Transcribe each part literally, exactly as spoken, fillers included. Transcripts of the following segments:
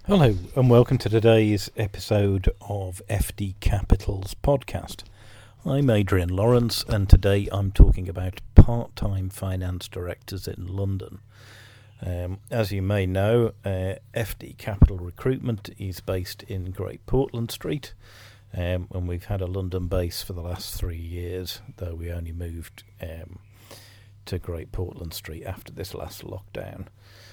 Hello and welcome to today's episode of F D Capital's podcast. I'm Adrian Lawrence and today I'm talking about part-time finance directors in London. Um, as you may know, uh, F D Capital Recruitment is based in Great Portland Street, um, and we've had a London base for the last three years, though we only moved um, to Great Portland Street after this last lockdown.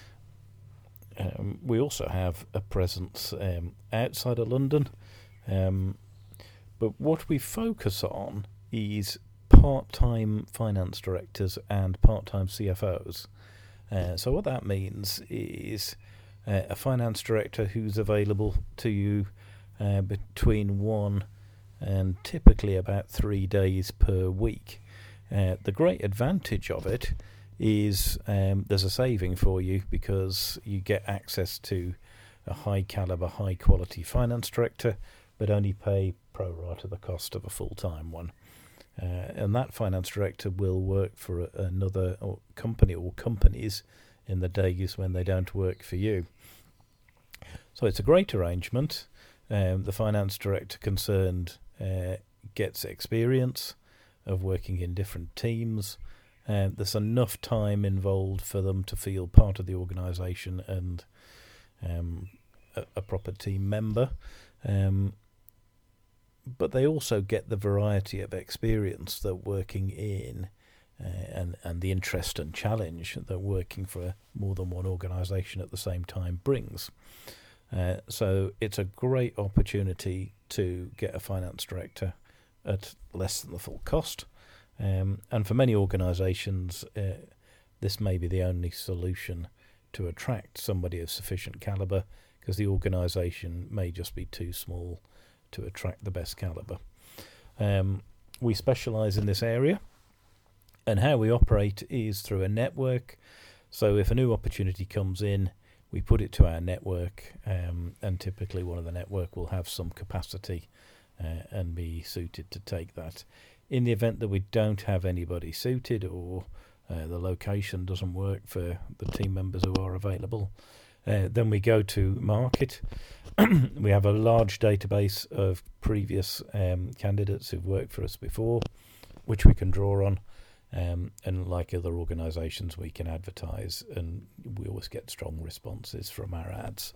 Um, we also have a presence um, outside of London, um, but what we focus on is part-time finance directors and part-time C F Os. Uh, so what that means is uh, a finance director who's available to you uh, between one and typically about three days per week. Uh, the great advantage of it is um, there's a saving for you because you get access to a high caliber, high quality finance director, but only pay pro rata the cost of a full-time one. Uh, and that finance director will work for a, another or company or companies in the days when they don't work for you. So it's a great arrangement. Um, the finance director concerned uh, gets experience of working in different teams. Uh, there's enough time involved for them to feel part of the organisation and um, a, a proper team member. Um, but they also get the variety of experience that working in uh, and, and the interest and challenge that working for more than one organisation at the same time brings. Uh, so it's a great opportunity to get a finance director at less than the full cost. Um, and for many organisations, uh, this may be the only solution to attract somebody of sufficient calibre, because the organisation may just be too small to attract the best calibre. Um, we specialise in this area, and how we operate is through a network. So if a new opportunity comes in, we put it to our network, um, and typically one of the network will have some capacity uh, and be suited to take that. In the event that we don't have anybody suited or uh, the location doesn't work for the team members who are available, uh, then we go to market. We have a large database of previous um, candidates who've worked for us before, which we can draw on. Um, and like other organisations, we can advertise, and we always get strong responses from our ads.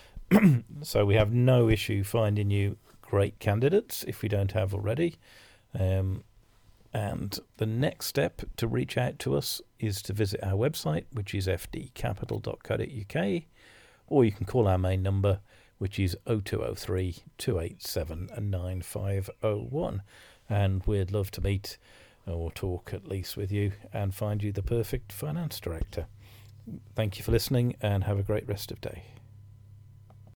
So we have no issue finding you great candidates if we don't have already. Um, and the next step to reach out to us is to visit our website, which is f d capital dot co dot u k, or you can call our main number, which is oh two oh three, two eight seven, nine five oh one. And we'd love to meet or talk at least with you and find you the perfect finance director. Thank you for listening and have a great rest of day.